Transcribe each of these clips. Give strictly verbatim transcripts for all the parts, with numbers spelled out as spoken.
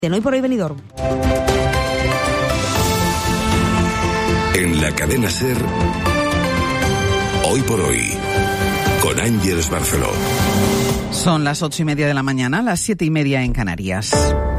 En Hoy por Hoy Benidorm. En la cadena SER, Hoy por Hoy, con Ángeles Barceló. Son las ocho y media de la mañana, las siete y media en Canarias.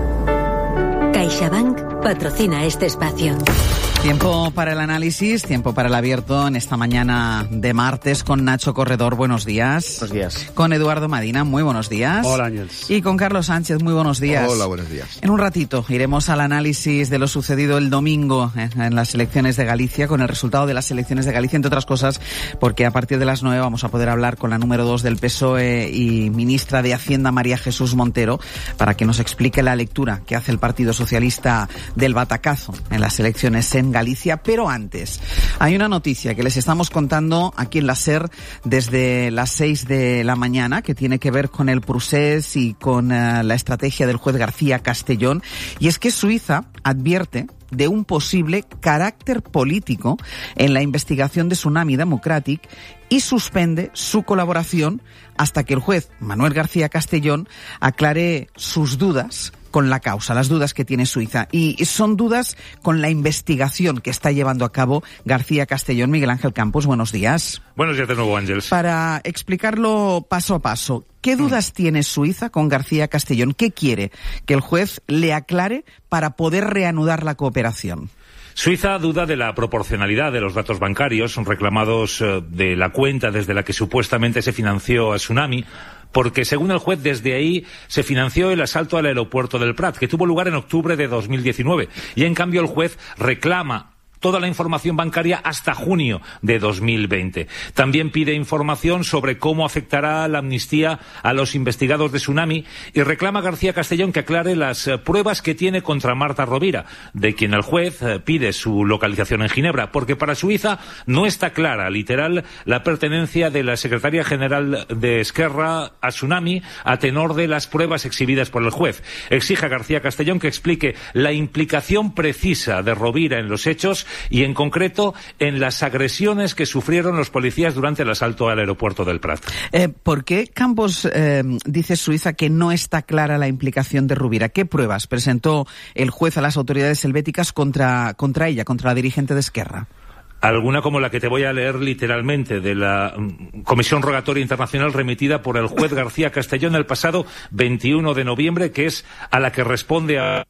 CaixaBank patrocina este espacio. Tiempo para el análisis, tiempo para el abierto en esta mañana de martes con Nacho Corredor. Buenos días. Buenos días. Con Eduardo Madina, muy buenos días. Hola, Ángeles. Y con Carlos Sánchez, muy buenos días. Hola, buenos días. En un ratito iremos al análisis de lo sucedido el domingo en las elecciones de Galicia, con el resultado de las elecciones de Galicia, entre otras cosas, porque a partir de las nueve vamos a poder hablar con la número dos del P S O E y ministra de Hacienda, María Jesús Montero, para que nos explique la lectura que hace el Partido Socialista del batacazo en las elecciones en Galicia. Pero antes, hay una noticia que les estamos contando aquí en la SER desde las seis de la mañana, que tiene que ver con el procés y con uh, la estrategia del juez García Castellón, y es que Suiza advierte de un posible carácter político en la investigación de Tsunami Democratic y suspende su colaboración hasta que el juez Manuel García Castellón aclare sus dudas con la causa, las dudas que tiene Suiza. Y son dudas con la investigación que está llevando a cabo García Castellón. Miguel Ángel Campos, buenos días. Buenos días de nuevo, Ángeles. Para explicarlo paso a paso, ¿qué dudas mm. tiene Suiza con García Castellón? ¿Qué quiere que el juez le aclare para poder reanudar la cooperación? Suiza duda de la proporcionalidad de los datos bancarios reclamados de la cuenta desde la que supuestamente se financió a Tsunami, porque según el juez desde ahí se financió el asalto al aeropuerto del Prat, que tuvo lugar en octubre de dos mil diecinueve, y en cambio el juez reclama toda la información bancaria hasta junio de dos mil veinte. También pide información sobre cómo afectará la amnistía a los investigados de Tsunami y reclama a García Castellón que aclare las eh, pruebas que tiene contra Marta Rovira, de quien el juez eh, pide su localización en Ginebra, porque para Suiza no está clara, literal, la pertenencia de la secretaria general de Esquerra a Tsunami a tenor de las pruebas exhibidas por el juez. Exige a García Castellón que explique la implicación precisa de Rovira en los hechos y en concreto en las agresiones que sufrieron los policías durante el asalto al aeropuerto del Prat. Eh, ¿Por qué Campos eh, dice Suiza que no está clara la implicación de Rovira? ¿Qué pruebas presentó el juez a las autoridades helvéticas contra, contra ella, contra la dirigente de Esquerra? Alguna como la que te voy a leer literalmente de la Comisión Rogatoria Internacional remitida por el juez García Castellón el pasado veintiuno de noviembre, que es a la que responde a...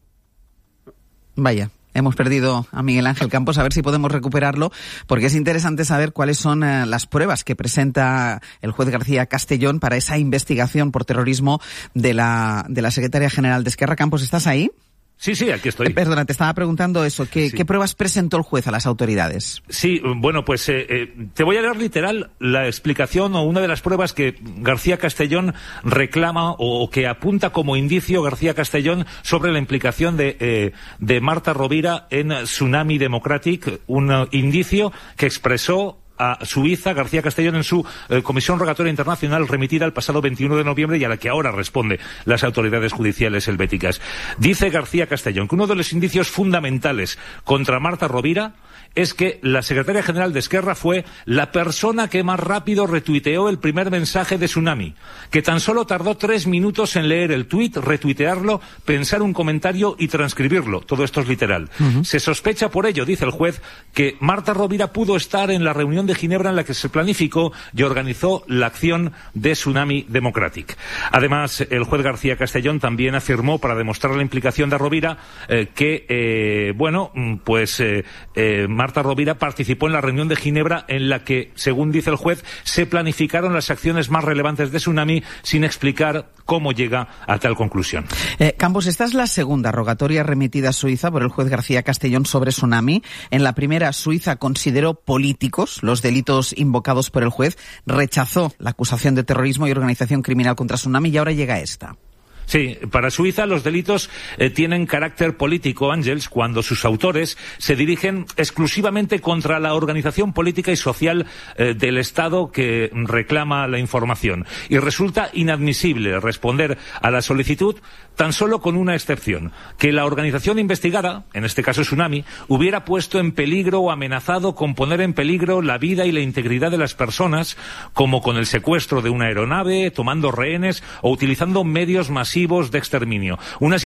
Vaya. Hemos perdido a Miguel Ángel Campos, a ver si podemos recuperarlo, porque es interesante saber cuáles son eh, las pruebas que presenta el juez García Castellón para esa investigación por terrorismo de la, de la secretaria general de Esquerra. Campos, ¿estás ahí? Sí, sí, aquí estoy. Eh, perdona, te estaba preguntando eso. ¿Qué, sí. ¿Qué pruebas presentó el juez a las autoridades? Sí, bueno, pues eh, eh, te voy a leer literal la explicación o una de las pruebas que García Castellón reclama o, o que apunta como indicio García Castellón sobre la implicación de, eh, de Marta Rovira en Tsunami Democratic, un uh, indicio que expresó a Suiza García Castellón en su eh, Comisión Rogatoria Internacional remitida el pasado veintiuno de noviembre y a la que ahora responde las autoridades judiciales helvéticas. Dice García Castellón que uno de los indicios fundamentales contra Marta Rovira es que la secretaria general de Esquerra fue la persona que más rápido retuiteó el primer mensaje de Tsunami, que tan solo tardó tres minutos en leer el tuit, retuitearlo, pensar un comentario y transcribirlo. Todo esto es literal. Uh-huh. Se sospecha por ello, dice el juez, que Marta Rovira pudo estar en la reunión de Ginebra en la que se planificó y organizó la acción de Tsunami Democratic. Además, el juez García Castellón también afirmó, para demostrar la implicación de Rovira, eh, que, eh, bueno, pues eh, eh, Marta Rovira participó en la reunión de Ginebra en la que, según dice el juez, se planificaron las acciones más relevantes de Tsunami sin explicar cómo llega a tal conclusión. Eh, Campos, esta es la segunda rogatoria remitida a Suiza por el juez García Castellón sobre Tsunami. En la primera, Suiza consideró políticos los delitos invocados por el juez, rechazó la acusación de terrorismo y organización criminal contra Tsunami y ahora llega esta. Sí, para Suiza los delitos eh, tienen carácter político, Ángels, cuando sus autores se dirigen exclusivamente contra la organización política y social eh, del Estado que reclama la información. Y resulta inadmisible responder a la solicitud tan solo con una excepción, que la organización investigada, en este caso Tsunami, hubiera puesto en peligro o amenazado con poner en peligro la vida y la integridad de las personas, como con el secuestro de una aeronave, tomando rehenes o utilizando medios masivos de exterminio. Una